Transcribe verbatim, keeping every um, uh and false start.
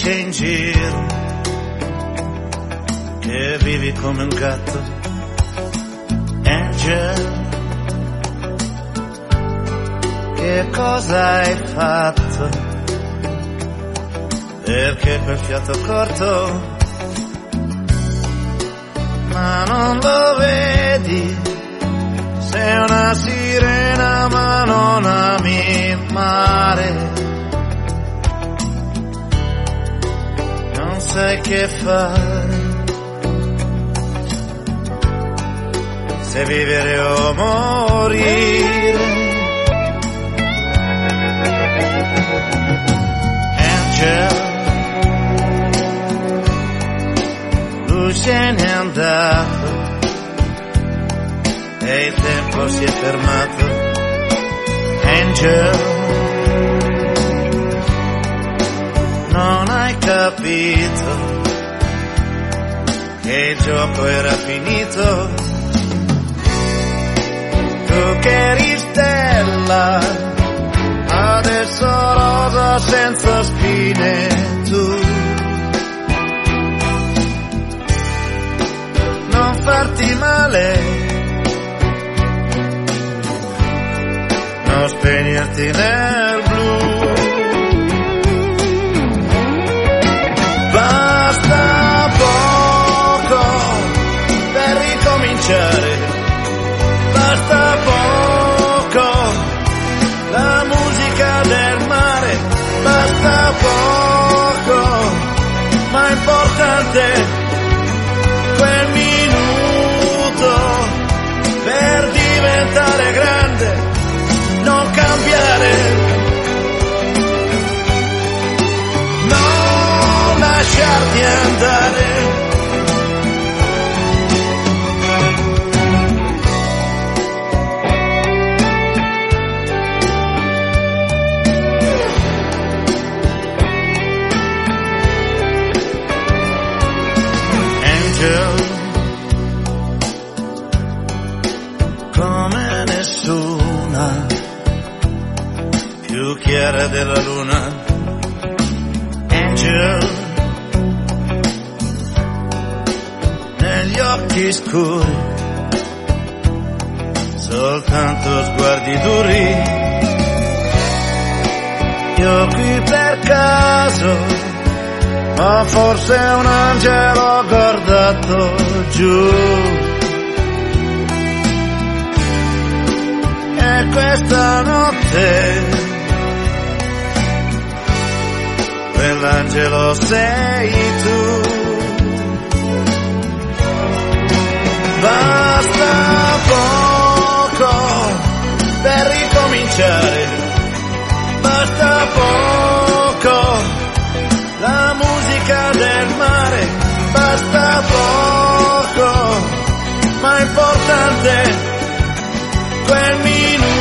dice in giro che vivi come un gatto, Angel, che cosa hai fatto? Perché quel fiato corto, ma non lo vedi, sei una sirena ma non ami il mare, non sai che fare, se vivere o morire. Angel, lui se n'è andato e il tempo si è fermato. Angel, non hai capito che il gioco era finito. Tu che eri stella, adesso rosa senza spine. Tu non farti male, non spegnerti nel blu. Basta poco per ricominciare, basta poco, la musica del mare, basta poco, ma è importante quel minuto per diventare grande, non cambiare, non lasciarti andare. Come nessuna, più chiara della luna. Angel, negli occhi scuri, soltanto sguardi duri. Io qui per caso, ma forse un angelo guardato giù. E questa notte quell'angelo sei tu. Basta poco per ricominciare, basta poco, la musica del mare, basta poco, ma è importante quel minuto